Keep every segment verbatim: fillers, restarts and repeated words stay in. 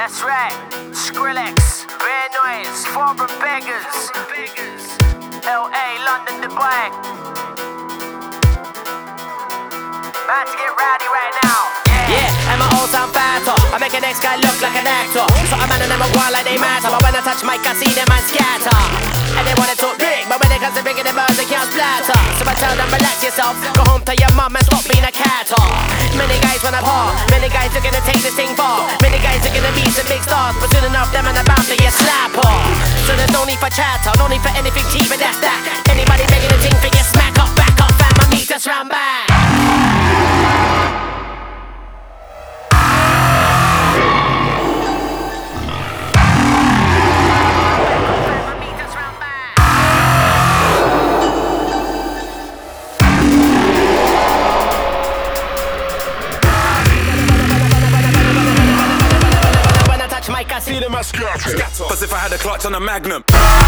That's right. Skrillex, Bear Noise, Foreign Beggars, L A, London, Dubai. About to get rowdy right now. Yeah, and my old sound fatter. I make an next guy look like an actor. So I'm man and them a wild like they matter. But when I touch mic, I see them man scatter. And they wanna talk big, but when it comes to bigger the birds, they can't splatter. So I tell them relax yourself, go home to your mum and stop being a catter. Many guys wanna par, many guys are gonna take this thing far. Many guys are gonna be some big stars, but soon enough them and about to get slap off. So there's no need for chatter, no need for anything cheap, but that's that. Anybody begging a thing for you, smack up, back up, fam, I need this round back. I see them as scatter. Cause if I had a clutch on a Magnum.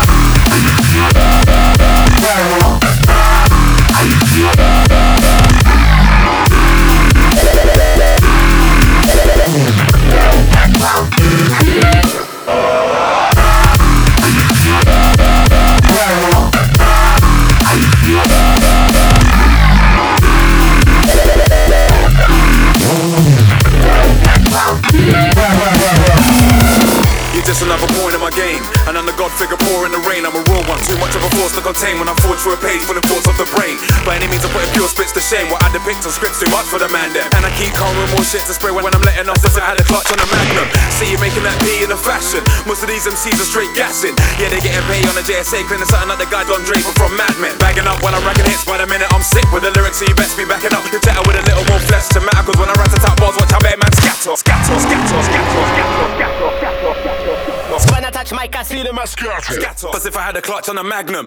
Just another point in my game, and I'm the god figure poor in the rain. I'm a raw one, too much of a force to contain when I forge through a page full of thoughts of the brain. By any means I put a pure spits to shame. What I depict on scripts too much for the man them. And I keep calm with more shit to spray when I'm letting off. Since I had a clutch on a Magnum. See you making that P in a fashion. Most of these M Cs are straight gassing. Yeah, they getting paid on the J S A, cleaning something like the guy Don Draper from Mad Men. Bagging up when I'm racking hits by the minute I'm sick with the lyrics, so you best be backing up. You chatter with a little more flesh to matter, cause when I rat the top bars, watch how bad man scatter. Scatter, scatter, scatter, scatter, scatter, scatter, scatter. When I touch mic, I see them as scatter. Scatter. Cause if I had a clutch on a Magnum.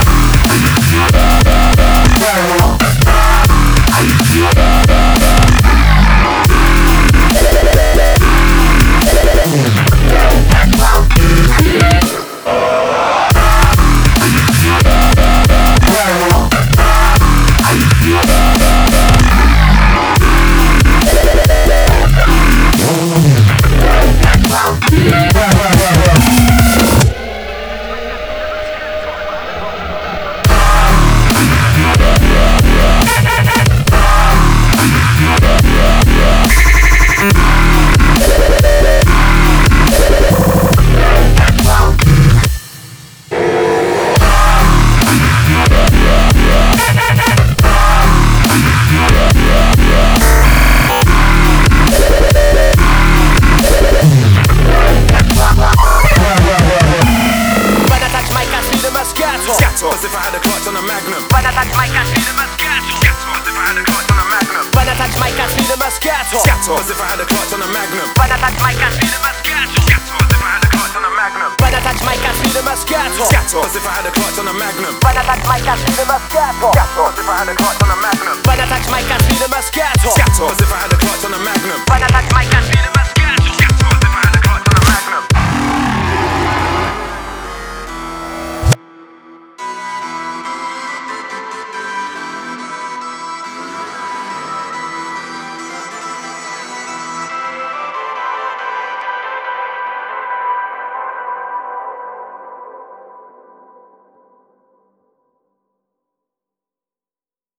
Cause if I had a clutch on a Magnum. When I touch mic, I see them as scatter. Cause if I had a clutch on a Magnum. When I touch mic, I see them as scatter. Cause if I had a clutch on a Magnum. When I touch mic, I see them as scatter. Cause if I had a clutch on a Magnum. When I touch mic, I see them as scatter. Cause if I had a clutch on a Magnum. When I touch mic, I see them as scatter. Cause if I had a clutch on a Magnum. When I touch mic, I see them as